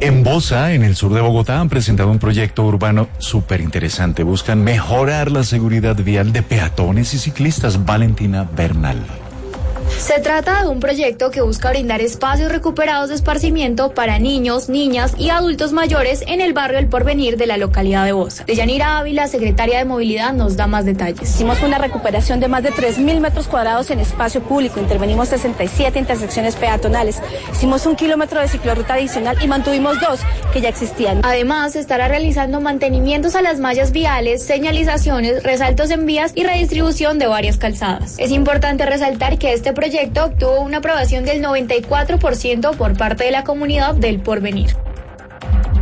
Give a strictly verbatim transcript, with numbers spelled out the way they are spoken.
En Bosa, en el sur de Bogotá, han presentado un proyecto urbano súper interesante. Buscan mejorar la seguridad vial de peatones y ciclistas. Valentina Bernal. Se trata de un proyecto que busca brindar espacios recuperados de esparcimiento para niños, niñas y adultos mayores en el barrio El Porvenir de la localidad de Bosa. Deyanira Ávila, secretaria de Movilidad, nos da más detalles. Hicimos una recuperación de más de tres mil metros cuadrados en espacio público, intervenimos sesenta y siete intersecciones peatonales, hicimos un kilómetro de ciclorruta adicional y mantuvimos dos que ya existían. Además, se estará realizando mantenimientos a las mallas viales, señalizaciones, resaltos en vías y redistribución de varias calzadas. Es importante resaltar que este proyecto obtuvo una aprobación del noventa y cuatro por ciento por parte de la comunidad del Porvenir.